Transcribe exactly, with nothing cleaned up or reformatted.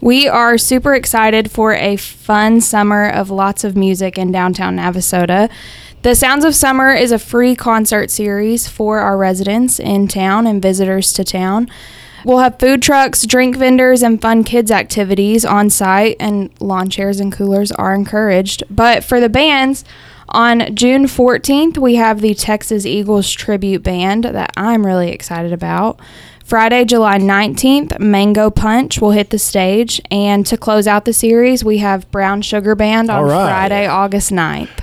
We are super excited for a fun summer of lots of music in downtown Navasota. The Sounds of Summer is a free concert series for our residents in town and visitors to town. We'll have food trucks, drink vendors, and fun kids activities on site, and lawn chairs and coolers are encouraged. But for the bands, on June fourteenth, we have the Texas Eagles Tribute Band that I'm really excited about. Friday, July nineteenth, Mango Punch will hit the stage. And to close out the series, we have Brown Sugar Band on All right. Friday, August ninth.